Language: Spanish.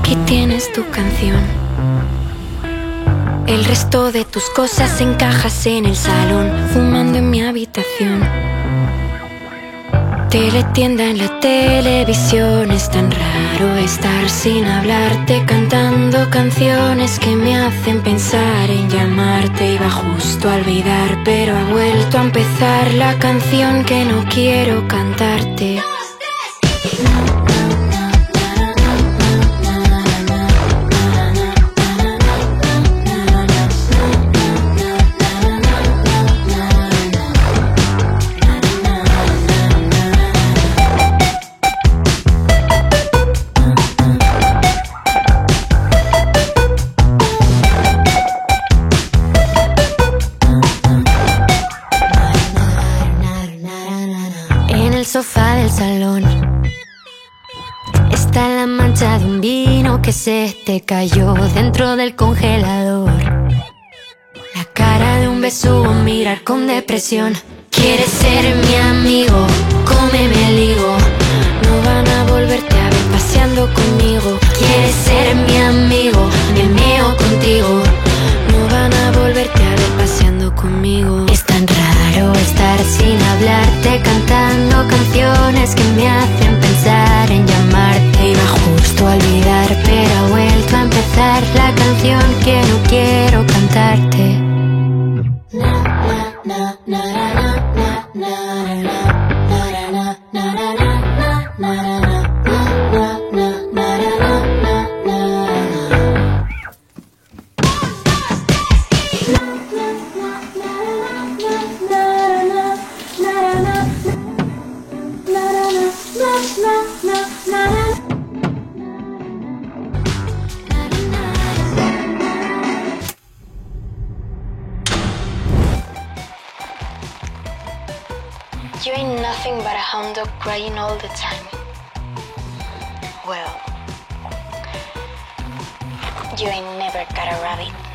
Aquí tienes tu canción. El resto de tus cosas encajas en el salón, fumando en mi habitación. Teletienda en la televisión. Es tan raro estar sin hablarte, cantando canciones que me hacen pensar en llamarte. Iba justo a olvidar, pero ha vuelto a empezar la canción que no quiero cantarte. El sofá del salón está la mancha de un vino que se te cayó dentro del congelador. La cara de un besugo, mirar con depresión. ¿Quieres ser mi amigo? Cómeme el higo. No van a volverte a ver paseando conmigo. ¿Quieres ser mi amigo? Me meo contigo. No van a volverte a ver paseando conmigo. Es tan raro estar sin hablarte, cantando canciones que me hacen pensar en llamarte. Iba justo a olvidar, pero ha vuelto a empezar la canción que no quiero cantarte. You ain't nothing but a hound dog crying all the time. Well, you ain't never got a rabbit.